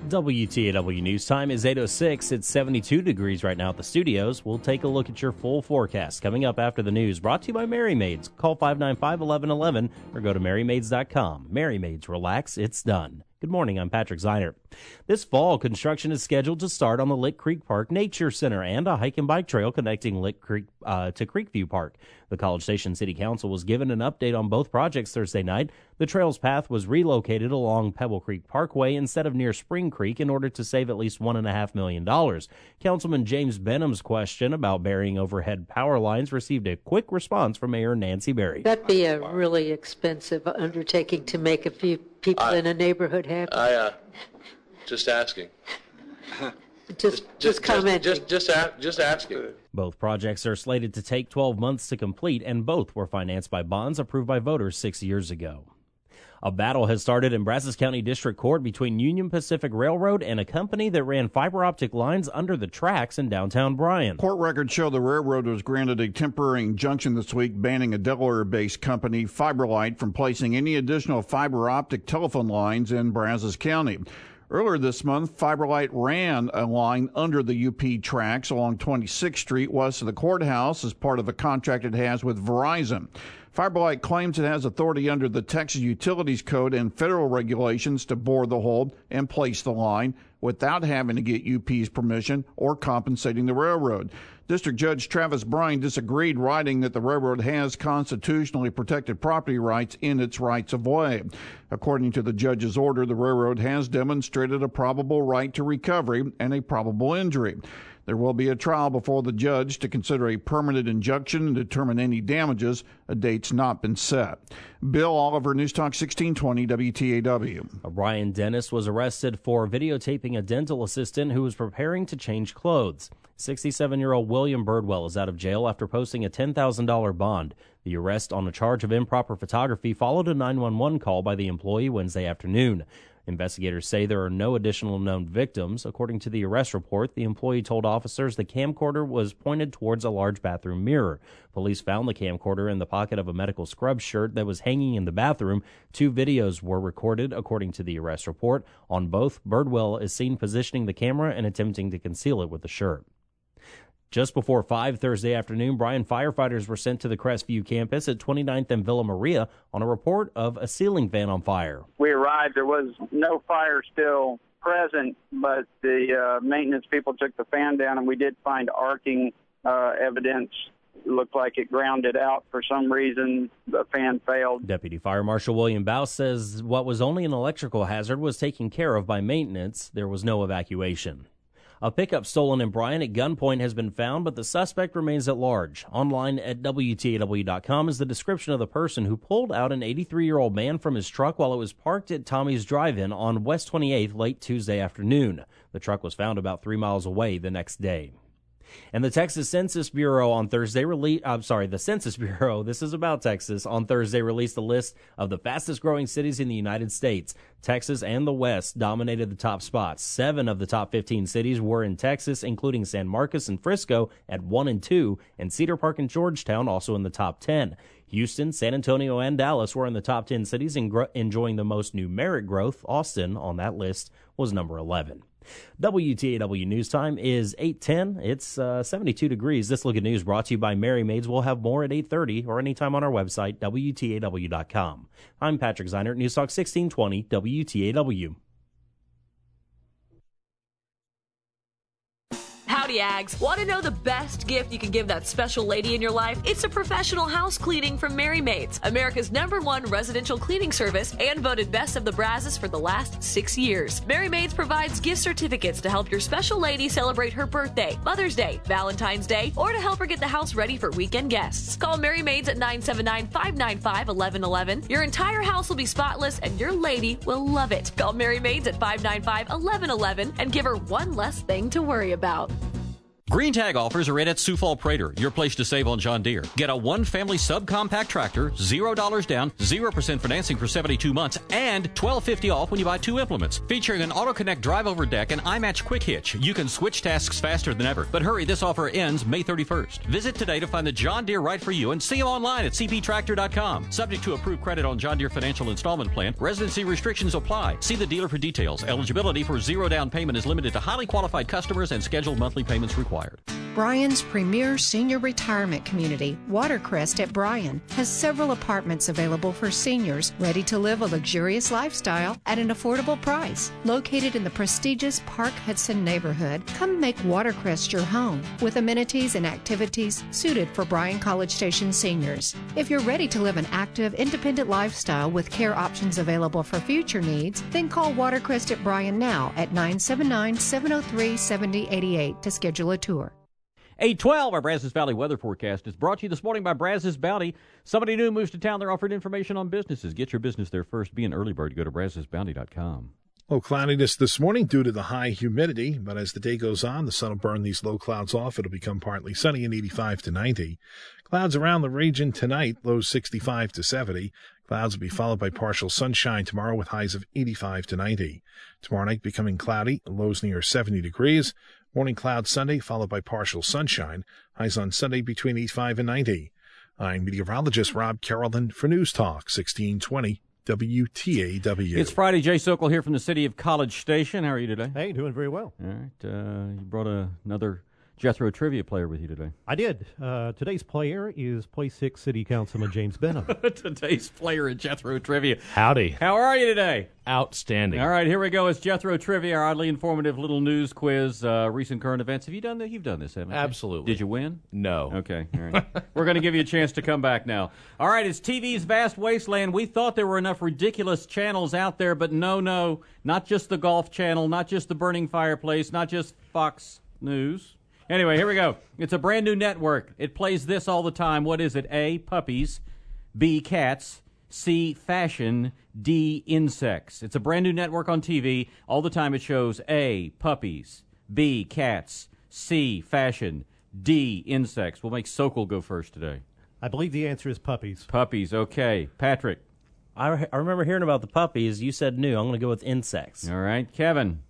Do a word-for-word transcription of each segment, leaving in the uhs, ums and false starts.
W T A W News Time is eight oh six. It's seventy-two degrees right now at the studios. We'll take a look at your full forecast coming up after the news. Brought to you by Mary Maids. Call five nine five, eleven eleven or go to mary maids dot com. Mary Maids, relax, it's done. Good morning, I'm Patrick Zeiner. This fall, construction is scheduled to start on the Lick Creek Park Nature Center and a hike and bike trail connecting Lick Creek uh, to Creekview Park. The College Station City Council was given an update on both projects Thursday night. The trail's path was relocated along Pebble Creek Parkway instead of near Spring Creek in order to save at least one point five million dollars. Councilman James Benham's question about burying overhead power lines received a quick response from Mayor Nancy Berry. That'd be a really expensive undertaking to make a few people I, in a neighborhood happy. I, uh, just asking. just, just, just commenting. Just, just, just, just asking. Both projects are slated to take twelve months to complete, and both were financed by bonds approved by voters six years ago. A battle has started in Brazos County District Court between Union Pacific Railroad and a company that ran fiber optic lines under the tracks in downtown Bryan. Court records show the railroad was granted a temporary injunction this week banning a Delaware-based company, FiberLight, from placing any additional fiber optic telephone lines in Brazos County. Earlier this month, FiberLight ran a line under the U P tracks along twenty-sixth Street west of the courthouse as part of a contract it has with Verizon. FiberLight claims it has authority under the Texas Utilities Code and federal regulations to bore the hole and place the line without having to get U P's permission or compensating the railroad. District Judge Travis Bryan disagreed, writing that the railroad has constitutionally protected property rights in its rights of way. According to the judge's order, the railroad has demonstrated a probable right to recovery and a probable injury. There will be a trial before the judge to consider a permanent injunction and determine any damages. A date's not been set. Bill Oliver, News Talk sixteen twenty W T A W. A Brian Dennis was arrested for videotaping a dental assistant who was preparing to change clothes. sixty-seven-year-old William Birdwell is out of jail after posting a ten thousand dollars bond. The arrest on a charge of improper photography followed a nine one one call by the employee Wednesday afternoon. Investigators say there are no additional known victims. According to the arrest report, the employee told officers the camcorder was pointed towards a large bathroom mirror. Police found the camcorder in the pocket of a medical scrub shirt that was hanging in the bathroom. Two videos were recorded, according to the arrest report. On both, Birdwell is seen positioning the camera and attempting to conceal it with the shirt. Just before five Thursday afternoon, Bryan firefighters were sent to the Crestview campus at twenty-ninth and Villa Maria on a report of a ceiling fan on fire. We arrived, there was no fire still present, but the uh, maintenance people took the fan down, and we did find arcing uh, evidence. It looked like it grounded out for some reason. The fan failed. Deputy Fire Marshal William Bouse says what was only an electrical hazard was taken care of by maintenance. There was no evacuation. A pickup stolen in Bryan at gunpoint has been found, but the suspect remains at large. Online at W T A W dot com is the description of the person who pulled out an eighty-three-year-old man from his truck while it was parked at Tommy's Drive-In on West twenty-eighth late Tuesday afternoon. The truck was found about three miles away the next day. And the Texas Census Bureau on Thursday released, I'm sorry, the Census Bureau, this is about Texas, on Thursday released a list of the fastest growing cities in the United States. Texas and the West dominated the top spots. Seven of the top fifteen cities were in Texas, including San Marcos and Frisco at one and two, and Cedar Park and Georgetown also in the top ten. Houston, San Antonio, and Dallas were in the top ten cities enjoying the most numeric growth. Austin on that list was number eleven. W T A W News Time is eight ten. It's uh, seventy-two degrees. This Look at News brought to you by Mary Maids. We'll have more at eight thirty or anytime on our website, W T A W dot com. I'm Patrick Zeiner, News Talk sixteen twenty W T A W. Howdy, Ags. Want to know the best gift you can give that special lady in your life? It's a professional house cleaning from Mary Maids, America's number one residential cleaning service and voted best of the Brazos for the last six years. Mary Maids provides gift certificates to help your special lady celebrate her birthday, Mother's Day, Valentine's Day, or to help her get the house ready for weekend guests. Call Mary Maids at nine seven nine, five nine five, one one one one. Your entire house will be spotless and your lady will love it. Call Mary Maids at five nine five, one one one one and give her one less thing to worry about. Green Tag offers are in at Sioux Falls Prater, your place to save on John Deere. Get a one-family subcompact tractor, zero dollars down, zero percent financing for seventy-two months, and twelve fifty off when you buy two implements. Featuring an AutoConnect drive-over deck and iMatch Quick Hitch, you can switch tasks faster than ever. But hurry, this offer ends May thirty-first. Visit today to find the John Deere right for you and see them online at c p tractor dot com. Subject to approved credit on John Deere Financial Installment Plan. Residency restrictions apply. See the dealer for details. Eligibility for zero down payment is limited to highly qualified customers and scheduled monthly payments required. Bryan's premier senior retirement community, Watercrest at Bryan, has several apartments available for seniors ready to live a luxurious lifestyle at an affordable price. Located in the prestigious Park Hudson neighborhood, come make Watercrest your home with amenities and activities suited for Bryan College Station seniors. If you're ready to live an active, independent lifestyle with care options available for future needs, then call Watercrest at Bryan now at nine seven nine, seven oh three, seven oh eight eight to schedule a tour. eight twelve, our Brazos Valley weather forecast is brought to you this morning by Brazos Bounty. Somebody new moves to town. They're offering information on businesses. Get your business there first. Be an early bird. Go to brazos bounty dot com. Low cloudiness this morning due to the high humidity, but as the day goes on, the sun will burn these low clouds off. It'll become partly sunny and eighty-five to ninety. Clouds around the region tonight, lows sixty-five to seventy. Clouds will be followed by partial sunshine tomorrow with highs of eighty-five to ninety. Tomorrow night becoming cloudy, lows near seventy degrees. Morning clouds Sunday, followed by partial sunshine. Highs on Sunday between eighty-five and ninety. I'm meteorologist Rob Carrollton for News Talk sixteen twenty W T A W. It's Friday. Jay Sokol here from the city of College Station. How are you today? Hey, doing very well. All right. Uh, you brought a, another Jethro Trivia player with you today. I did. Uh, today's player is Place six City Councilman James Benham. Today's player at Jethro Trivia. Howdy. How are you today? Outstanding. All right, here we go. It's Jethro Trivia, our oddly informative little news quiz, uh, recent current events. Have you done that? You've done this, haven't you? Absolutely. Did you win? No. Okay. All right. We're going to give you a chance to come back now. All right, it's T V's vast wasteland. We thought there were enough ridiculous channels out there, but no, no. Not just the Golf Channel, not just the Burning Fireplace, not just Fox News. Anyway, here we go. It's a brand new network. It plays this all the time. What is it? A, puppies. B, cats. C, fashion. D, insects. It's a brand new network on T V. All the time it shows A, puppies. B, cats. C, fashion. D, insects. We'll make Sokol go first today. I believe the answer is puppies. Puppies, okay. Patrick. I, I remember hearing about the puppies. You said new. I'm going to go with insects. All right. Kevin.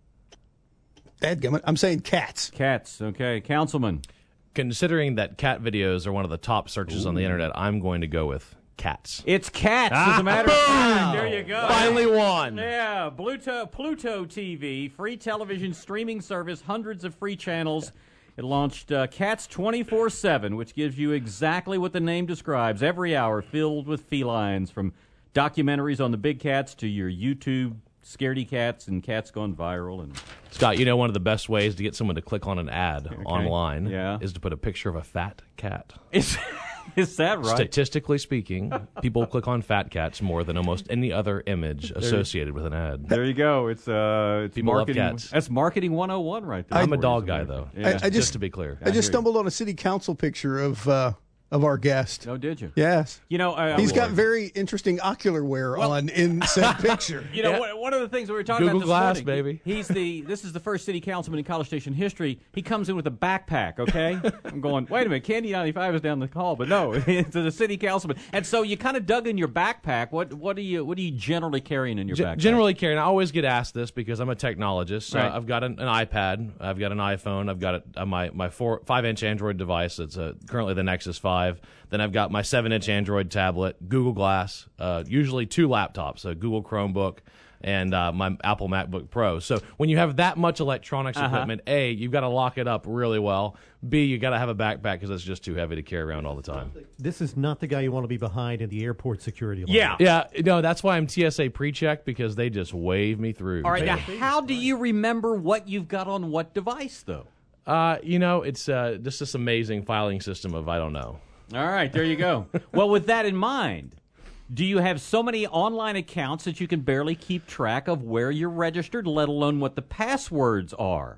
Dadgummit, I'm saying cats. Cats, okay. Councilman. Considering that cat videos are one of the top searches Ooh. on the internet, I'm going to go with cats. It's cats, ah, as a matter of fact. There you go. Finally won. Yeah, Pluto, Pluto T V, free television streaming service, hundreds of free channels. It launched uh, Cats twenty-four seven, which gives you exactly what the name describes. Every hour filled with felines, from documentaries on the big cats to your YouTube scaredy cats and cats gone viral. And Scott, you know one of the best ways to get someone to click on an ad okay. online yeah. is to put a picture of a fat cat. Is, is that right? Statistically speaking, people click on fat cats more than almost any other image associated with an ad. There you go. It's uh, it's people marketing. Love cats. That's marketing one oh one right there. I'm a dog guy, though. Yeah. I, I just, just to be clear. I, I just stumbled on a city council picture of uh, of our guest. Oh, did you? Yes. You know, uh, he's got very interesting ocular wear well, on in said picture. You know, yeah. one of the things we were talking Google about this Glass, morning, baby. He's the this is the first city councilman in College Station history. He comes in with a backpack. Okay, I'm going. Wait a minute, Candy ninety-five is down the hall, but no, it's the city councilman. And so you kind of dug in your backpack. What what do you what are you generally carrying in your G- backpack? Generally carrying. I always get asked this because I'm a technologist. Right. Uh, I've got an, an iPad. I've got an iPhone. I've got a, uh, my my four five inch Android device. It's uh, currently the Nexus five. Then I've got my seven inch Android tablet, Google Glass, uh, usually two laptops, a Google Chromebook, and uh, my Apple MacBook Pro. So when you have that much electronics uh-huh. equipment, A, you've got to lock it up really well. B, you got to have a backpack because it's just too heavy to carry around all the time. This is not the guy you want to be behind in the airport security line. Yeah. Yeah, no, that's why I'm T S A pre-check, because they just wave me through. All right, now how do you remember what you've got on what device, though? Uh, you know, it's uh, just this amazing filing system of I don't know. All right, there you go. Well, with that in mind, do you have so many online accounts that you can barely keep track of where you're registered, let alone what the passwords are?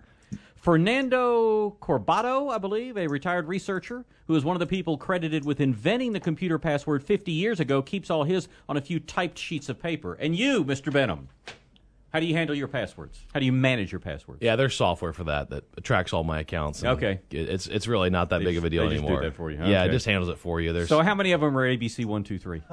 Fernando Corbato, I believe, a retired researcher who is one of the people credited with inventing the computer password fifty years ago, keeps all his on a few typed sheets of paper. And you, Mister Benham? How do you handle your passwords? How do you manage your passwords? Yeah, there's software for that that tracks all my accounts. and Okay. It's it's really not that They big just- of a deal they just do anymore. that for you. Yeah, it Okay. just handles it for you. There's So how many of them are A B C one two three?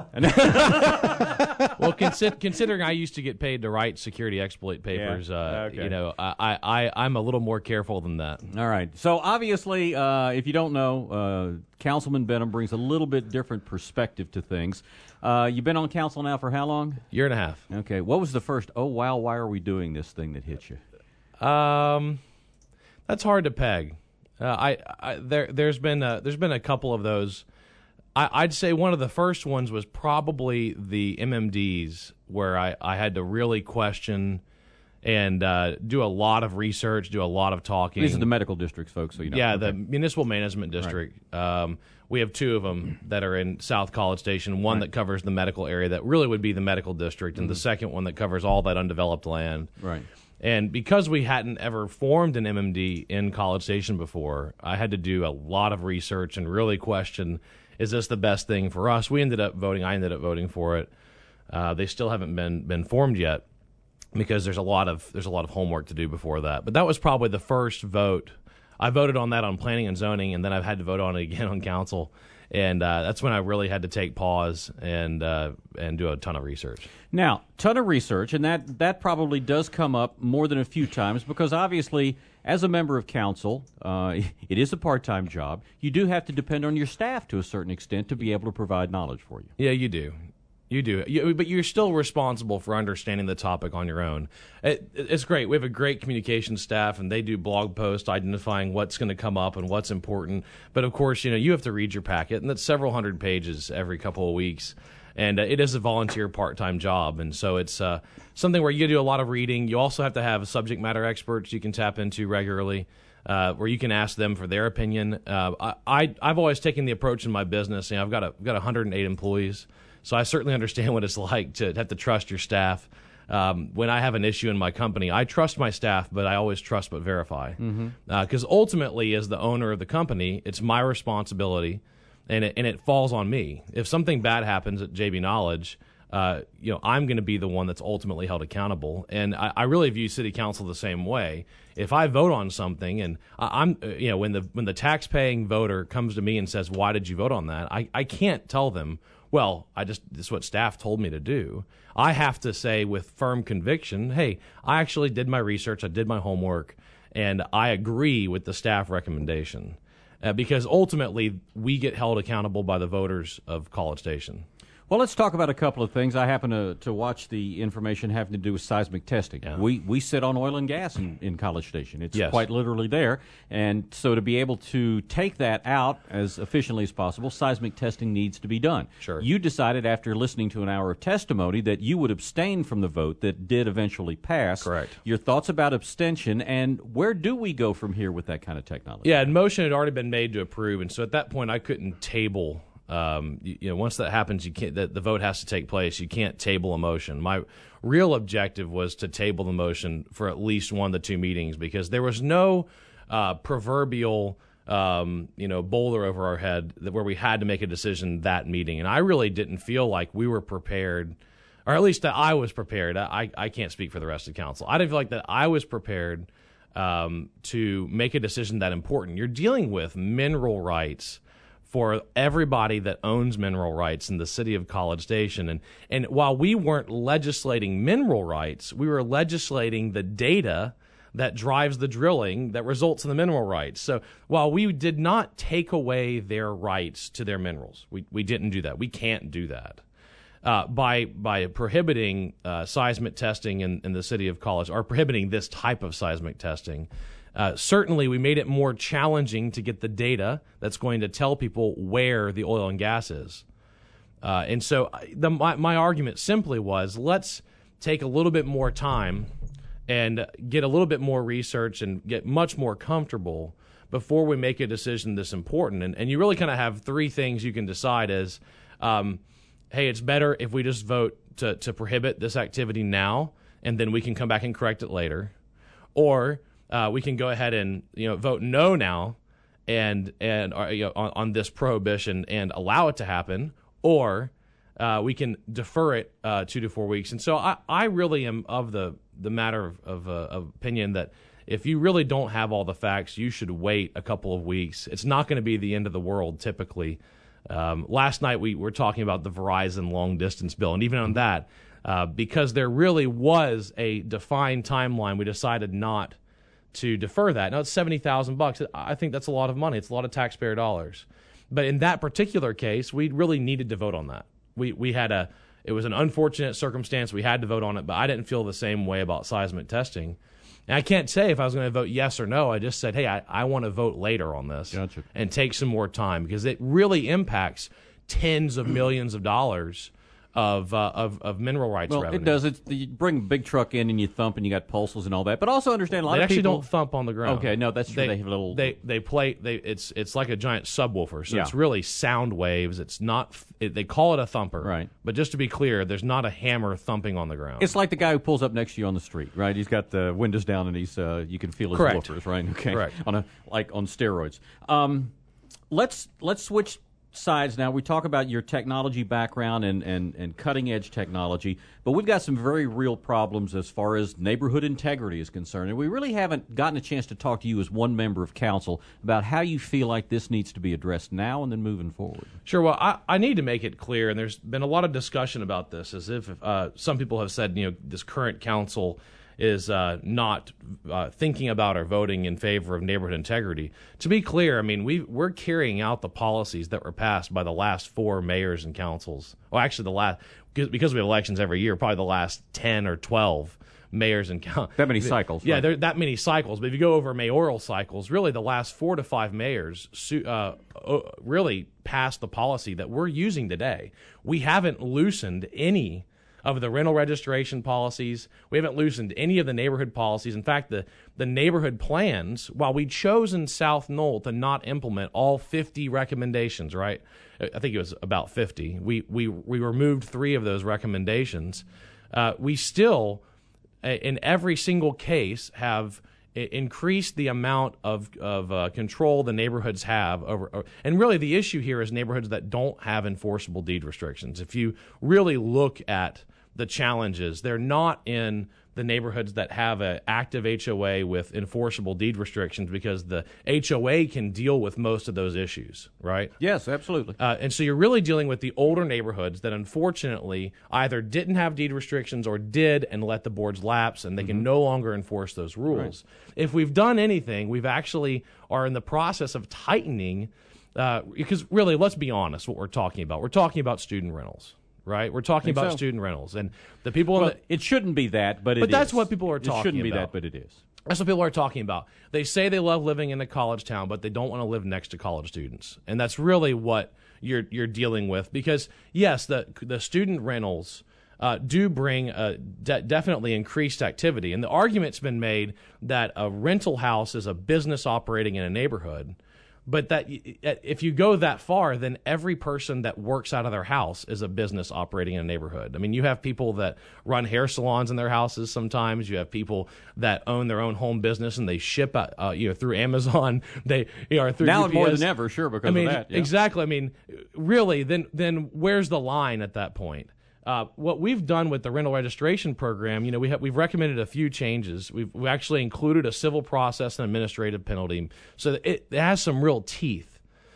well, consi- considering I used to get paid to write security exploit papers, Yeah. uh, Okay. you know, I, I I'm a little more careful than that. All right. So obviously, uh, if you don't know, uh, Councilman Benham brings a little bit different perspective to things. Uh, you've been on council now for how long? Year and a half. Okay. What was the first, oh, wow, why are we doing this thing that hit you? Um, that's hard to peg. Uh, I, I there there's been a, there's been a couple of those. I, I'd say one of the first ones was probably the M M Ds, where I, I had to really question and uh, do a lot of research, do a lot of talking. These are the medical districts, folks, so you know. Yeah, Okay. the Municipal Management District. Um, we have two of them that are in South College Station, one Right. that covers the medical area that really would be the medical district, and Mhm. the second one that covers all that undeveloped land. Right. And because we hadn't ever formed an M M D in College Station before, I had to do a lot of research and really question, is this the best thing for us? We ended up voting. I ended up voting for it. Uh, they still haven't been been formed yet because there's a lot of there's a lot of homework to do before that. But that was probably the first vote. I voted on that on planning and zoning, and then I've had to vote on it again on council. And uh, that's when I really had to take pause and uh, and do a ton of research. Now, ton of research, and that, that probably does come up more than a few times because obviously, as a member of council, uh, it is a part-time job. You do have to depend on your staff to a certain extent to be able to provide knowledge for you. Yeah, you do. You do. You, but you're still responsible for understanding the topic on your own. It, it's great. We have a great communication staff, and they do blog posts identifying what's going to come up and what's important. But, of course, you know, you have to read your packet, and that's several hundred pages every couple of weeks. And uh, it is a volunteer part-time job, and so it's uh, something where you do a lot of reading. You also have to have subject matter experts you can tap into regularly, uh, where you can ask them for their opinion. Uh, I, I, I've always taken the approach in my business. You know, I've got a, I've got one hundred eight employees, so I certainly understand what it's like to have to trust your staff. Um, when I have an issue in my company, I trust my staff, but I always trust but verify. Because Mhm. uh, ultimately, as the owner of the company, it's my responsibility. And it, and it falls on me. If something bad happens at J B Knowledge, uh, you know, I'm going to be the one that's ultimately held accountable. And I, I really view City Council the same way. If I vote on something, and I, I'm, uh, you know, when the when the tax-paying voter comes to me and says, "Why did you vote on that?" I, I can't tell them, "Well, I just this is what staff told me to do." I have to say with firm conviction, "Hey, I actually did my research, I did my homework, and I agree with the staff recommendation." Uh, because ultimately, we get held accountable by the voters of College Station. Well, let's talk about a couple of things. I happen to, to watch the information having to do with seismic testing. Yeah. We we sit on oil and gas in, in College Station. It's Yes. quite literally there. And so to be able to take that out as efficiently as possible, seismic testing needs to be done. Sure. You decided after listening to an hour of testimony that you would abstain from the vote that did eventually pass. Correct. Your thoughts about abstention, and where do we go from here with that kind of technology? Yeah, and motion had already been made to approve, and so at that point, I couldn't table. Um, you, you know, once that happens, you can't. The, the vote has to take place. You can't table a motion. My real objective was to table the motion for at least one of the two meetings because there was no uh, proverbial, um, you know, boulder over our head that where we had to make a decision that meeting, and I really didn't feel like we were prepared, or at least that I was prepared. I, I can't speak for the rest of the council. I didn't feel like that I was prepared um, to make a decision that important. You're dealing with mineral rights for everybody that owns mineral rights in the city of College Station. And, and while we weren't legislating mineral rights, we were legislating the data that drives the drilling that results in the mineral rights. So while we did not take away their rights to their minerals, we, we didn't do that. We can't do that. Uh, by by prohibiting uh, seismic testing in, in the city of College, or prohibiting this type of seismic testing, Uh, certainly, we made it more challenging to get the data that's going to tell people where the oil and gas is. Uh, and so the, my, my argument simply was, let's take a little bit more time and get a little bit more research and get much more comfortable before we make a decision this important. And, and you really kind of have three things you can decide as, um, hey, it's better if we just vote to, to prohibit this activity now, and then we can come back and correct it later. Or Uh, we can go ahead and you know vote no now, and and uh, you know, on, on this prohibition and allow it to happen, or uh, we can defer it uh, two to four weeks. And so I, I really am of the the matter of, of, uh, of opinion that if you really don't have all the facts, you should wait a couple of weeks. It's not going to be the end of the world typically. Um, last night we were talking about the Verizon long distance bill, and even on that, uh, because there really was a defined timeline, we decided not to defer that. Now it's seventy thousand bucks. I think that's a lot of money. It's a lot of taxpayer dollars. But in that particular case, we really needed to vote on that. We we had a it was an unfortunate circumstance. We had to vote on it, but I didn't feel the same way about seismic testing. And I can't say if I was going to vote yes or no. I just said, hey, I, I want to vote later on this Gotcha. and take some more time because it really impacts tens of millions of dollars of uh, of, of mineral rights well, revenue. it does. It's, you bring a big truck in and you thump and you got pulses and all that. But also understand a lot they of actually people don't thump on the ground. Okay, no, that's true. They, they have a little. They they play. They it's it's like a giant subwoofer. So Yeah. it's really sound waves. It's not. It, they call it a thumper. Right. But just to be clear, there's not a hammer thumping on the ground. It's like the guy who pulls up next to you on the street, right? He's got the windows down and he's uh, you can feel his Correct. woofers, right? Okay, Correct. On a like on steroids. Um, let's let's switch sides now. We talk about your technology background and, and, and cutting edge technology, but we've got some very real problems as far as neighborhood integrity is concerned, and we really haven't gotten a chance to talk to you as one member of council about how you feel like this needs to be addressed now and then moving forward. Sure. Well, I, I need to make it clear, and there's been a lot of discussion about this, as if uh, some people have said, you know, this current council is uh, not uh, thinking about or voting in favor of neighborhood integrity. To be clear, I mean, we, we're carrying out the policies that were passed by the last four mayors and councils. Well, actually, the last because we have elections every year, probably the last ten or twelve mayors and councils. That many cycles. Yeah, right. there are that many cycles. But if you go over mayoral cycles, really the last four to five mayors uh, really passed the policy that we're using today. We haven't loosened any of the rental registration policies. We haven't loosened any of the neighborhood policies. In fact, the, the neighborhood plans, while we chose in South Knoll to not implement all fifty recommendations, right? I think it was about fifty. We we, we removed three of those recommendations. Uh, we still, in every single case, have increased the amount of of uh, control the neighborhoods have over, and really the issue here is neighborhoods that don't have enforceable deed restrictions. If you really look at the challenges, they're not in the neighborhoods that have an active H O A with enforceable deed restrictions because the H O A can deal with most of those issues, right? Yes, absolutely. Uh, and so you're really dealing with the older neighborhoods that unfortunately either didn't have deed restrictions or did and let the boards lapse, and they mm-hmm. can no longer enforce those rules. Right. If we've done anything, we've actually are in the process of tightening, uh, because really, let's be honest, what we're talking about. We're talking about student rentals. Right, we're talking about so. student rentals, and the people. Well, in the, it shouldn't be that, but it but that's is. what people are talking about. It shouldn't be that, but it is. That's what people are talking about. They say they love living in a college town, but they don't want to live next to college students, and that's really what you're you're dealing with. Because yes, the the student rentals uh, do bring a de- definitely increased activity, and the argument's been made that a rental house is a business operating in a neighborhood. But that if you go that far, then every person that works out of their house is a business operating in a neighborhood. I mean, you have people that run hair salons in their houses sometimes. You have people that own their own home business and they ship out, uh, you know, through Amazon. They you know, through now U P S. More than ever, sure, because I mean, of that. Yeah. Exactly. I mean, really, then then where's the line at that point? Uh, what we've done with the rental registration program, you know, we have, we've recommended a few changes. We've we actually included a civil process and administrative penalty, so that it, it has some real teeth.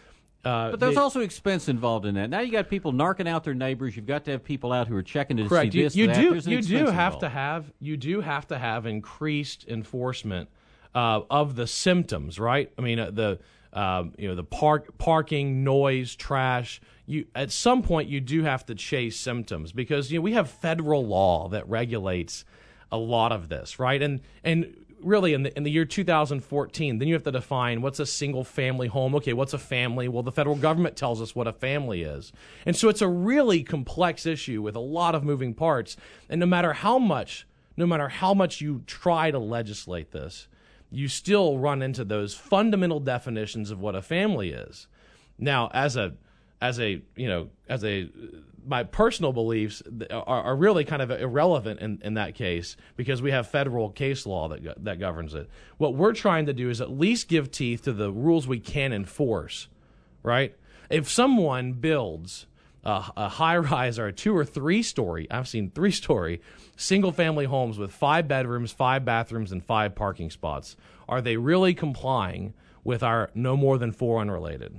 Uh, but there's the, also expense involved in that. Now you got people narking out their neighbors. You've got to have people out who are checking to correct. see You, this. you that. do There's an you do have involved. to have you do have to have increased enforcement uh, of the symptoms, right? I mean, uh, the um, you know the park parking, noise, trash. You, at some point, you do have to chase symptoms because you know we have federal law that regulates a lot of this, right? And and really, in the in the year two thousand fourteen, then you have to define what's a single family home. Okay, what's a family? Well, the federal government tells us what a family is, and so it's a really complex issue with a lot of moving parts. And no matter how much, no matter how much you try to legislate this, you still run into those fundamental definitions of what a family is. Now, as a as a you know as a my personal beliefs are, are really kind of irrelevant in, in that case because we have federal case law that that governs it. What we're trying to do is at least give teeth to the rules we can enforce, right? If someone builds a, a high rise or a two or three story, I've seen three story single family homes with five bedrooms, five bathrooms, and five parking spots. Are they really complying with our no more than four unrelated?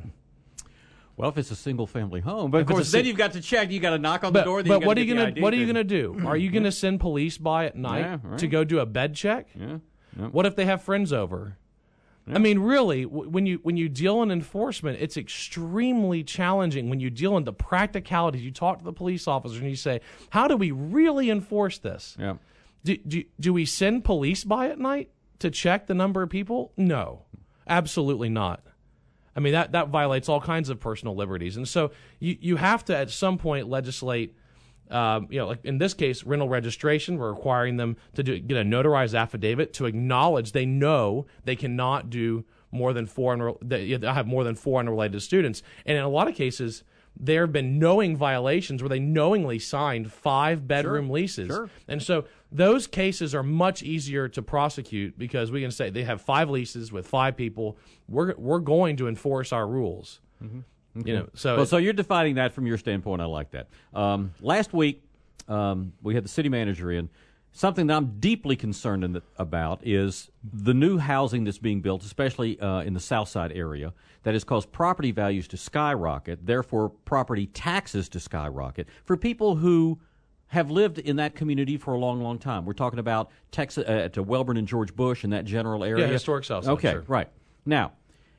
Well, if it's a single-family home, but If of course, it's a then si- you've got to check. You got to knock on But, the door. Then but you what are you gonna gonna what are you then- gonna do? Are you gonna send police by at night Yeah, right. to go do a bed check? Yeah. Yeah. What if they have friends over? I mean, really, w- when you when you deal in enforcement, it's extremely challenging. When you deal in the practicalities, you talk to the police officer and you say, "How do we really enforce this? Yeah. Do, do do we send police by at night to check the number of people? No, absolutely not. I mean, that, that violates all kinds of personal liberties. And so you, you have to, at some point, legislate, um, you know, like in this case, rental registration. We're requiring them to do, get a notarized affidavit to acknowledge they know they cannot do more than four, unre- they have more than four unrelated students. And in a lot of cases, there have been knowing violations where they knowingly signed five bedroom Sure, leases. sure. And so those cases are much easier to prosecute because we can say they have five leases with five people. We're we're going to enforce our rules. Mm-hmm. Okay. You know, so well, it- so you're defining that from your standpoint. I like that. Um, last week, um, we had the city manager in. Something that I'm deeply concerned in the, about is the new housing that's being built, especially uh, in the South Side area, that has caused property values to skyrocket, therefore property taxes to skyrocket for people who have lived in that community for a long, long time. We're talking about Texas, uh, to Welborn and George Bush and that general area. Yeah, historic South Side, Okay, sure. right. Now,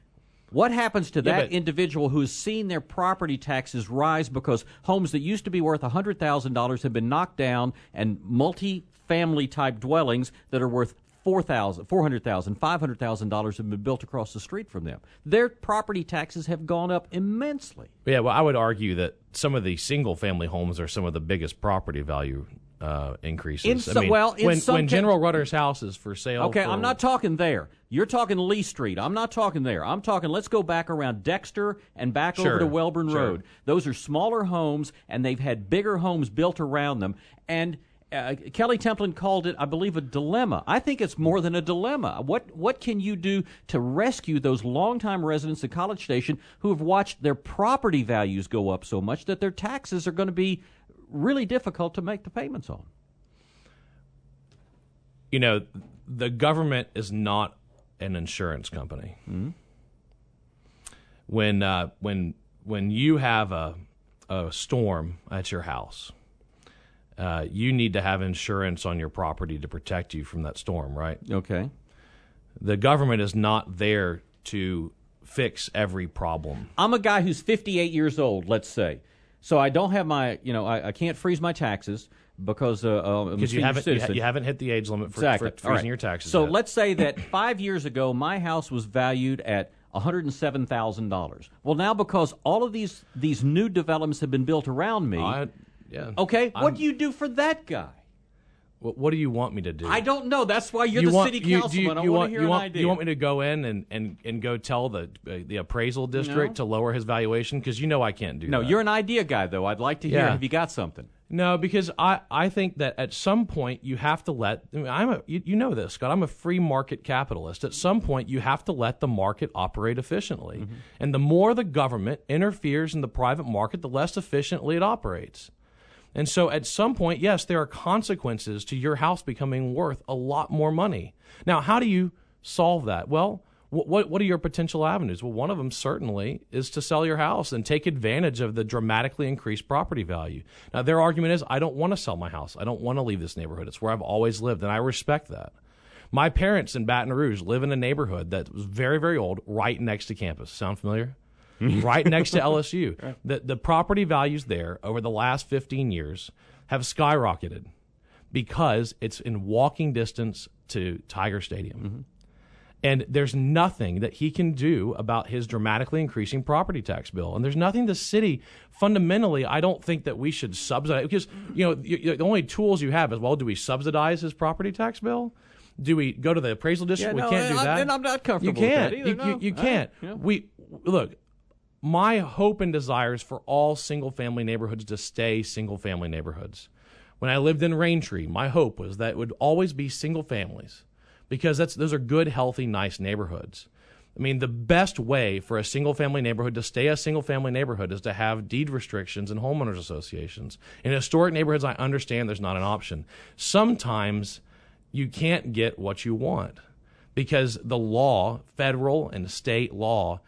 what happens to Yeah, that but- individual who has seen their property taxes rise because homes that used to be worth one hundred thousand dollars have been knocked down and multi-family type dwellings that are worth four thousand dollars, four hundred thousand dollars, five hundred thousand dollars have been built across the street from them? Their property taxes have gone up immensely. Yeah, well, I would argue that some of the single-family homes are some of the biggest property value uh, increases. In I so- mean, well, in when, some when ca- General Rutter's house is for sale. Okay, for- I'm not talking there. You're talking Lee Street. I'm not talking there. I'm talking, let's go back around Dexter and back Sure, over to Welborn sure. Road. Those are smaller homes, and they've had bigger homes built around them. And uh, Kelly Templin called it, I believe, a dilemma. I think it's more than a dilemma. What what can you do to rescue those longtime residents of College Station who have watched their property values go up so much that their taxes are going to be really difficult to make the payments on? You know, the government is not an insurance company. Mm-hmm. When uh, when when you have a a storm at your house, uh, you need to have insurance on your property to protect you from that storm, right? Okay. The government is not there to fix every problem. I'm a guy who's fifty-eight years old, let's say. So I don't have my, you know, I, I can't freeze my taxes because uh, uh, I'm a Because you senior haven't you, ha- citizen. you haven't hit the age limit for, Exactly. for All freezing right. your taxes. So yet. let's say that five years ago, my house was valued at one hundred seven thousand dollars. Well, now because all of these these new developments have been built around me, I, yeah. okay, I'm- what do you do for that guy? What, what do you want me to do? I don't know. That's why you're You the want- city you- do you- councilman. I you want want to hear you an want idea. you want me to go in and, and, and go tell the uh, the appraisal district No. to lower his valuation? Because you know I can't do no, that. you're an idea guy, though. I'd like to hear. Yeah. Have you got something? No, because I, I think that at some point you have to let I mean, I'm a you, you know this, Scott. I'm a free market capitalist. At some point you have to let the market operate efficiently, Mm-hmm. and the more the government interferes in the private market, the less efficiently it operates. And so at some point, yes, there are consequences to your house becoming worth a lot more money. Now, how do you solve that? Well, what what, what are your potential avenues? Well, one of them certainly is to sell your house and take advantage of the dramatically increased property value. Now, their argument is, I don't want to sell my house. I don't want to leave this neighborhood. It's where I've always lived, and I respect that. My parents in Baton Rouge live in a neighborhood that was very, very old, right next to campus. Sound familiar? Right next to L S U. The, the property values there over the last fifteen years have skyrocketed because it's in walking distance to Tiger Stadium. Mm-hmm. And there's nothing that he can do about his dramatically increasing property tax bill. And there's nothing the city, fundamentally, I don't think that we should subsidize. Because, you know, you, you, the only tools you have is, well, do we subsidize his property tax bill? Do we go to the appraisal district? Yeah, we no, can't do I- that. and I'm not comfortable You with can't. that either, You, no. you, you All can't. right, yeah. We look. My hope and desire is for all single-family neighborhoods to stay single-family neighborhoods. When I lived in Raintree, my hope was that it would always be single families because that's those are good, healthy, nice neighborhoods. I mean, the best way for a single-family neighborhood to stay a single-family neighborhood is to have deed restrictions and homeowners associations. In historic neighborhoods, I understand there's not an option. Sometimes you can't get what you want because the law, federal and state law,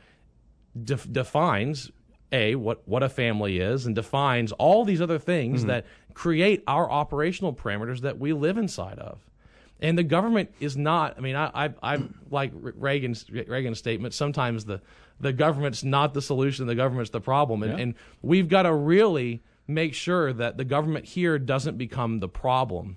def- defines, A, what, what a family is and defines all these other things mm-hmm. that create our operational parameters that we live inside of. And the government is not. I mean, I, I, I like Reagan's Reagan's statement. Sometimes the, the government's not the solution; the government's the problem. And, yeah. and we've got to really make sure that the government here doesn't become the problem.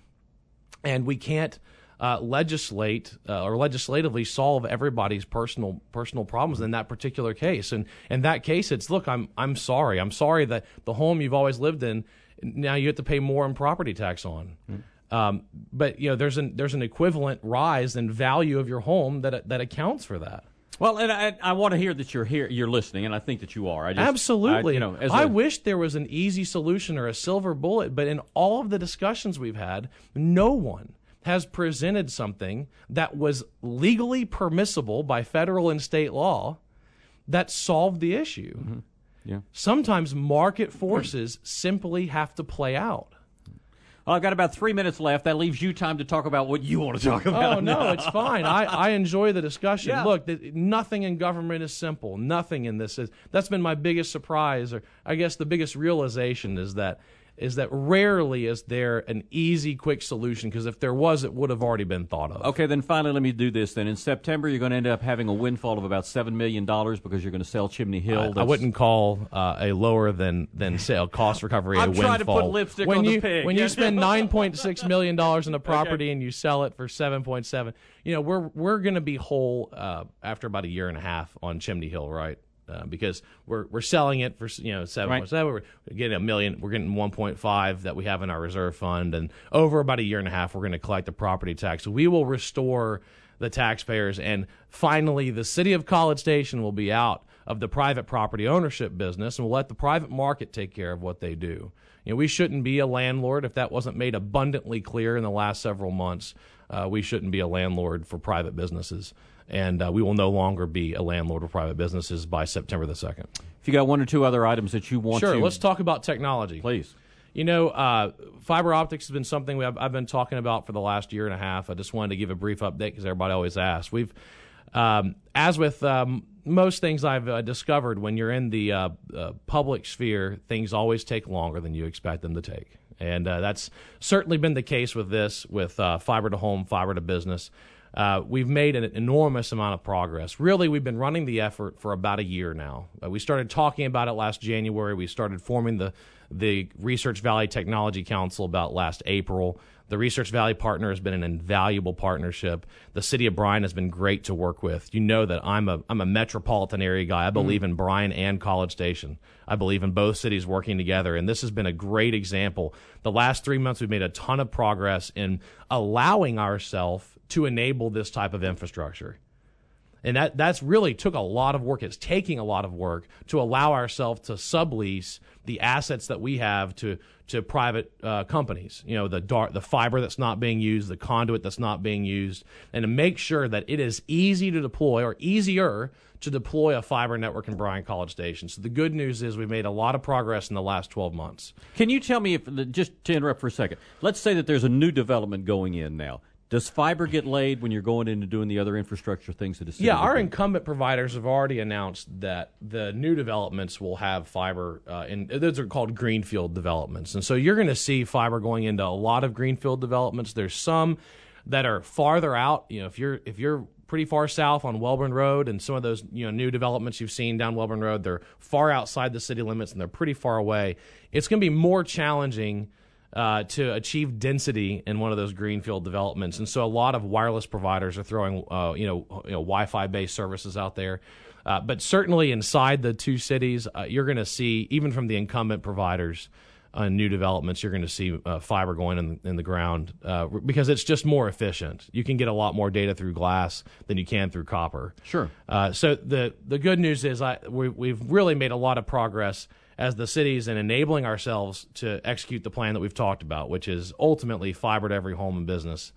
And we can't uh, legislate uh, or legislatively solve everybody's personal personal problems in that particular case. And in that case, it's look. I'm I'm sorry. I'm sorry that the home you've always lived in now you have to pay more in property tax on. Mm. Um, but you know, there's an there's an equivalent rise in value of your home that that accounts for that. Well, and I, I want to hear that you're here, you're listening, and I think that you are. I just, Absolutely. I, you know, as I a, wish there was an easy solution or a silver bullet, but in all of the discussions we've had, no one has presented something that was legally permissible by federal and state law that solved the issue. Mm-hmm. Yeah. Sometimes market forces simply have to play out. Well, I've got about three minutes left. That leaves you time to talk about what you want to talk about. Oh, no, it's fine. I, I enjoy the discussion. Yeah. Look, the, nothing in government is simple. Nothing in this is. That's been my biggest surprise, or I guess the biggest realization is that is that rarely is there an easy, quick solution, because if there was, it would have already been thought of. Okay, then finally let me do this then. In September, you're going to end up having a windfall of about seven million dollars because you're going to sell Chimney Hill. I, I wouldn't call uh, a lower than, than sale cost recovery I'm a windfall. trying to put lipstick when on you, the pig. When yeah. you spend nine point six million dollars in a property okay. and you sell it for seven point seven, you know, we're, we're going to be whole uh, after about a year and a half on Chimney Hill, right? Uh, because we're we're selling it for you know seven point seven, right. We're getting a million, we're getting one point five that we have in our reserve fund, and over about a year and a half, we're going to collect the property tax. So we will restore the taxpayers, and finally, the city of College Station will be out of the private property ownership business, and we'll let the private market take care of what they do. You know, we shouldn't be a landlord if that wasn't made abundantly clear in the last several months. Uh, we shouldn't be a landlord for private businesses. And uh, we will no longer be a landlord of private businesses by September the second. If you got one or two other items that you want sure, to... Sure, let's talk about technology. Please. You know, uh, fiber optics has been something we have, I've been talking about for the last year and a half. I just wanted to give a brief update because everybody always asks. We've, um, as with um, most things I've uh, discovered, when you're in the uh, uh, public sphere, things always take longer than you expect them to take. And uh, that's certainly been the case with this, with uh, fiber to home, fiber to business. Uh, we've made an enormous amount of progress. Really, we've been running the effort for about a year now. Uh, we started talking about it last January. We started forming the, the Research Valley Technology Council about last April. The Research Valley partner has been an invaluable partnership. The city of Bryan has been great to work with. You know that I'm a I'm a metropolitan area guy. I believe mm. in Bryan and College Station. I believe in both cities working together, and this has been a great example. The last three months, we've made a ton of progress in allowing ourselves to enable this type of infrastructure. And that that's really took a lot of work. It's taking a lot of work to allow ourselves to sublease the assets that we have to to private uh, companies. You know, the dark, the fiber that's not being used, the conduit that's not being used, and to make sure that it is easy to deploy or easier to deploy a fiber network in Bryan College Station. So the good news is we've made a lot of progress in the last twelve months. Can you tell me, if just to interrupt for a second, let's say that there's a new development going in now. Does fiber get laid when you're going into doing the other infrastructure things that a city? Yeah, our do? incumbent providers have already announced that the new developments will have fiber, uh, and those are called greenfield developments. And so you're going to see fiber going into a lot of greenfield developments. There's some that are farther out. You know, if you're if you're pretty far south on Welborn Road, and some of those you know new developments you've seen down Welborn Road, they're far outside the city limits and they're pretty far away. It's going to be more challenging Uh, to achieve density in one of those greenfield developments, and so a lot of wireless providers are throwing, uh, you know, you know, Wi-Fi based services out there. Uh, but certainly inside the two cities, uh, you're going to see, even from the incumbent providers, uh, new developments, you're going to see uh, fiber going in, in the ground uh, because it's just more efficient. You can get a lot more data through glass than you can through copper. Sure. Uh, so the the good news is I we, we've really made a lot of progress as the cities in enabling ourselves to execute the plan that we've talked about, which is ultimately fiber to every home and business.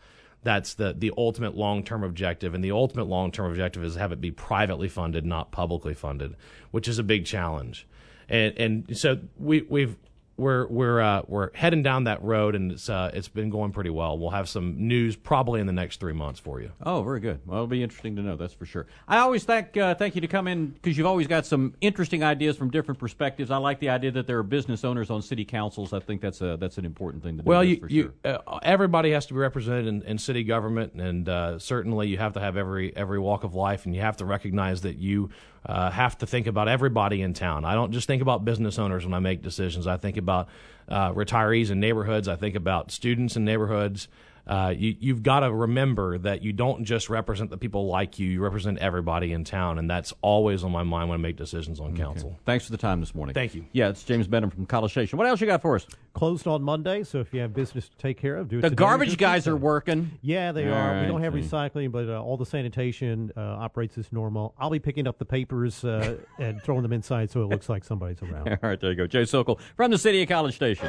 That's the, the ultimate long-term objective, and the ultimate long-term objective is to have it be privately funded, not publicly funded, which is a big challenge. And and so we we've we're we're uh, we're heading down that road, and it's uh, it's been going pretty well. We'll have some news probably in the next three months for you. Oh, very good. Well, it'll be interesting to know, that's for sure. I always thank uh, thank you to come in because you've always got some interesting ideas from different perspectives. I like the idea that there are business owners on city councils. I think that's a that's an important thing to do. Well, that's you, for you sure. uh, everybody has to be represented in, in city government, and uh, certainly you have to have every every walk of life, and you have to recognize that you uh, have to think about everybody in town. I don't just think about business owners when I make decisions. I think about uh, retirees in neighborhoods. I think about students in neighborhoods. Uh, you, you've got to remember that you don't just represent the people like you. You represent everybody in town, and that's always on my mind when I make decisions on council. Okay. Thanks for the time this morning. Thank you. Yeah, it's James Benham from College Station. What else you got for us? Closed on Monday, so if you have business to take care of, do it The today. garbage guys are working. Yeah, they All are. right, we don't have see. recycling, but uh, all the sanitation uh, operates as normal. I'll be picking up the papers uh, and throwing them inside so it looks like somebody's around. All right, there you go. Jay Sokol from the City of College Station.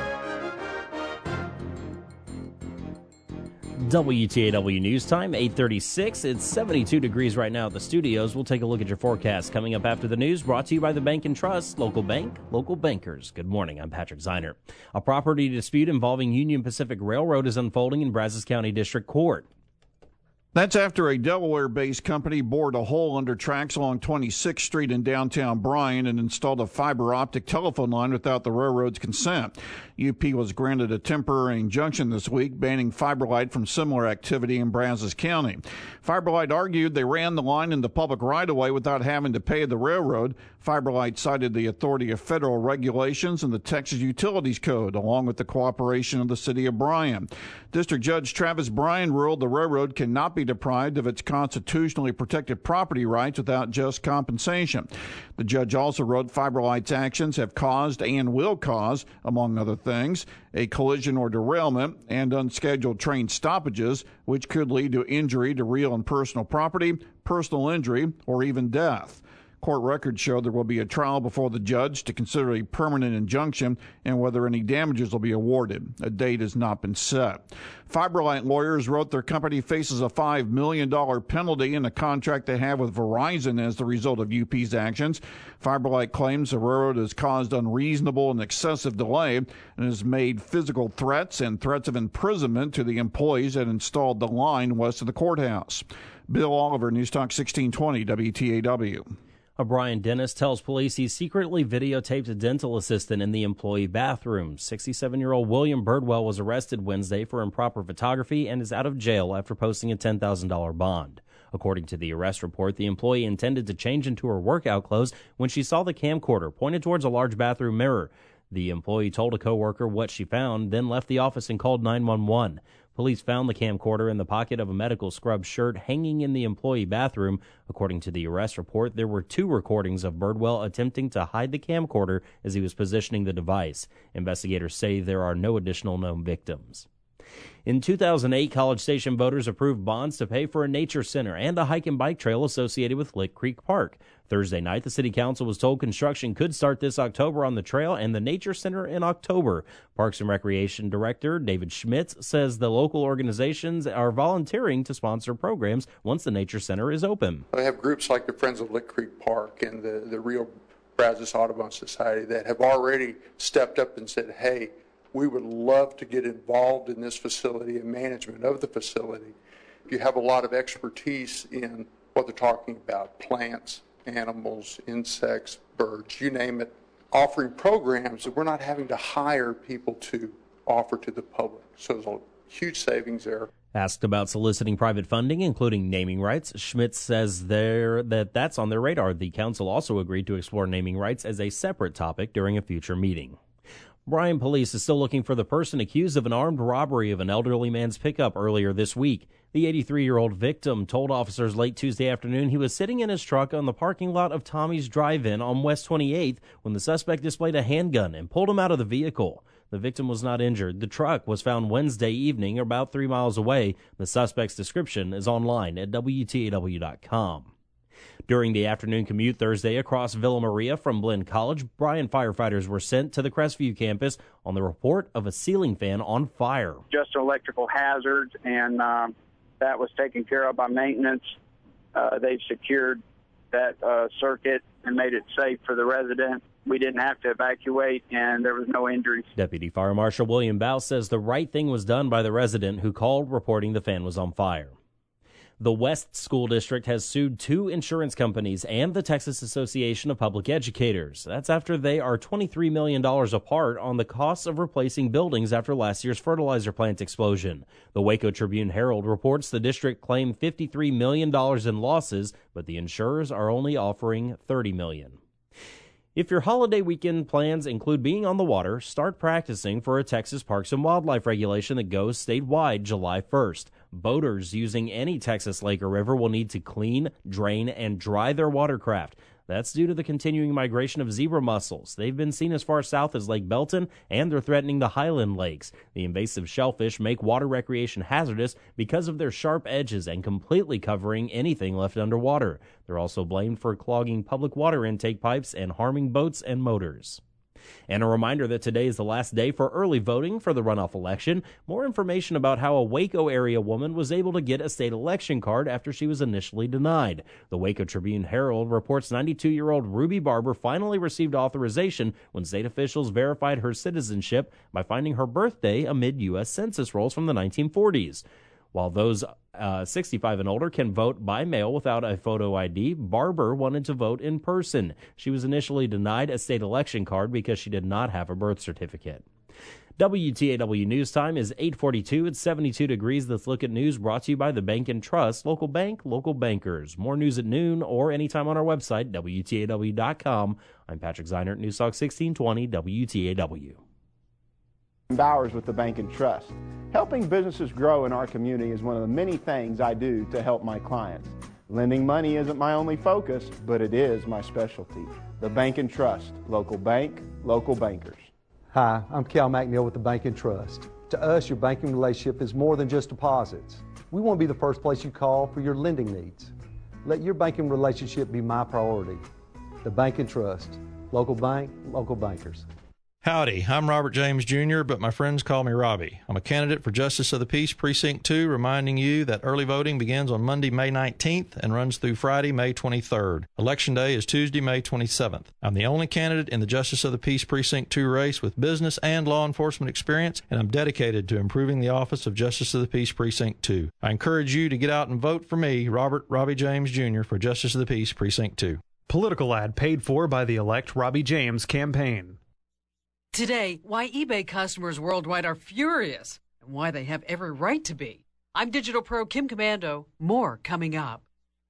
W T A W News Time, eight thirty-six. It's seventy-two degrees right now at the studios. We'll take a look at your forecast coming up after the news, brought to you by the Bank and Trust. Local bank, local bankers. Good morning. I'm Patrick Zeiner. A property dispute involving Union Pacific Railroad is unfolding in Brazos County District Court. That's after a Delaware-based company bored a hole under tracks along twenty-sixth Street in downtown Bryan and installed a fiber optic telephone line without the railroad's consent. U P was granted a temporary injunction this week banning FiberLight from similar activity in Brazos County. FiberLight argued they ran the line into public right-of-way without having to pay the railroad. FiberLight cited the authority of federal regulations and the Texas Utilities Code, along with the cooperation of the city of Bryan. District Judge Travis Bryan ruled the railroad cannot be deprived of its constitutionally protected property rights without just compensation. The judge also wrote FiberLight's actions have caused and will cause, among other things, a collision or derailment and unscheduled train stoppages, which could lead to injury to real and personal property, personal injury, or even death. Court records show there will be a trial before the judge to consider a permanent injunction and whether any damages will be awarded. A date has not been set. FiberLight lawyers wrote their company faces a five million dollars penalty in a contract they have with Verizon as the result of U P's actions. FiberLight claims the railroad has caused unreasonable and excessive delay and has made physical threats and threats of imprisonment to the employees that installed the line west of the courthouse. Bill Oliver, News Talk sixteen twenty W T A W. A Bryan dentist tells police he secretly videotaped a dental assistant in the employee bathroom. sixty-seven-year-old William Birdwell was arrested Wednesday for improper photography and is out of jail after posting a ten thousand dollars bond. According to the arrest report, the employee intended to change into her workout clothes when she saw the camcorder pointed towards a large bathroom mirror. The employee told a coworker what she found, then left the office and called nine one one. Police found the camcorder in the pocket of a medical scrub shirt hanging in the employee bathroom. According to the arrest report, there were two recordings of Birdwell attempting to hide the camcorder as he was positioning the device. Investigators say there are no additional known victims. In two thousand eight, College Station voters approved bonds to pay for a nature center and a hike and bike trail associated with Lick Creek Park. Thursday night, the City Council was told construction could start this October on the trail and the nature center in October. Parks and Recreation Director David Schmitz says the local organizations are volunteering to sponsor programs once the nature center is open. I have groups like the Friends of Lick Creek Park and the, the Rio Brazos Audubon Society that have already stepped up and said, hey, we would love to get involved in this facility and management of the facility. You have a lot of expertise in what they're talking about, plants, animals, insects, birds, you name it, offering programs that we're not having to hire people to offer to the public. So there's a huge savings there. Asked about soliciting private funding, including naming rights, Schmitz says there that that's on their radar. The council also agreed to explore naming rights as a separate topic during a future meeting. Bryan police is still looking for the person accused of an armed robbery of an elderly man's pickup earlier this week. The eighty-three-year-old victim told officers late Tuesday afternoon he was sitting in his truck on the parking lot of Tommy's Drive-In on West twenty-eighth when the suspect displayed a handgun and pulled him out of the vehicle. The victim was not injured. The truck was found Wednesday evening about three miles away. The suspect's description is online at W T A W dot com. During the afternoon commute Thursday across Villa Maria from Blinn College, Bryan firefighters were sent to the Crestview campus on the report of a ceiling fan on fire. Just electrical hazards, and um, that was taken care of by maintenance. Uh, they've secured that uh, circuit and made it safe for the resident. We didn't have to evacuate, and there was no injuries. Deputy Fire Marshal William Bow says the right thing was done by the resident who called reporting the fan was on fire. The West School District has sued two insurance companies and the Texas Association of Public Educators. That's after they are twenty-three million dollars apart on the costs of replacing buildings after last year's fertilizer plant explosion. The Waco Tribune-Herald reports the district claimed fifty-three million dollars in losses, but the insurers are only offering thirty million dollars. If your holiday weekend plans include being on the water, start practicing for a Texas Parks and Wildlife regulation that goes statewide July first. Boaters using any Texas lake or river will need to clean, drain, and dry their watercraft. That's due to the continuing migration of zebra mussels. They've been seen as far south as Lake Belton, and they're threatening the Highland Lakes. The invasive shellfish make water recreation hazardous because of their sharp edges and completely covering anything left underwater. They're also blamed for clogging public water intake pipes and harming boats and motors. And a reminder that today is the last day for early voting for the runoff election. More information about how a Waco area woman was able to get a state election card after she was initially denied. The Waco Tribune-Herald reports ninety-two-year-old Ruby Barber finally received authorization when state officials verified her citizenship by finding her birthday amid U S Census rolls from the nineteen forties. While those uh, sixty-five and older can vote by mail without a photo I D, Barber wanted to vote in person. She was initially denied a state election card because she did not have a birth certificate. W T A W News Time is eight forty-two. It's seventy-two degrees. Let's look at news brought to you by the Bank and Trust. Local bank, local bankers. More news at noon or anytime on our website, W T A W dot com. I'm Patrick Zeinert, News Talk sixteen twenty W T A W. Bowers with the Bank and Trust. Helping businesses grow in our community is one of the many things I do to help my clients. Lending money isn't my only focus, but it is my specialty. The Bank and Trust. Local bank, local bankers. Hi, I'm Cal McNeil with the Bank and Trust. To us, your banking relationship is more than just deposits. We want to be the first place you call for your lending needs. Let your banking relationship be my priority. The Bank and Trust. Local bank, local bankers. Howdy, I'm Robert James Junior, but my friends call me Robbie. I'm a candidate for Justice of the Peace Precinct two, reminding you that early voting begins on Monday, May nineteenth, and runs through Friday, May twenty-third. Election Day is Tuesday, May twenty-seventh. I'm the only candidate in the Justice of the Peace Precinct two race with business and law enforcement experience, and I'm dedicated to improving the office of Justice of the Peace Precinct two. I encourage you to get out and vote for me, Robert Robbie James Junior, for Justice of the Peace Precinct two. Political ad paid for by the Elect Robbie James campaign. Today, why eBay customers worldwide are furious and why they have every right to be. I'm Digital Pro Kim Commando. More coming up.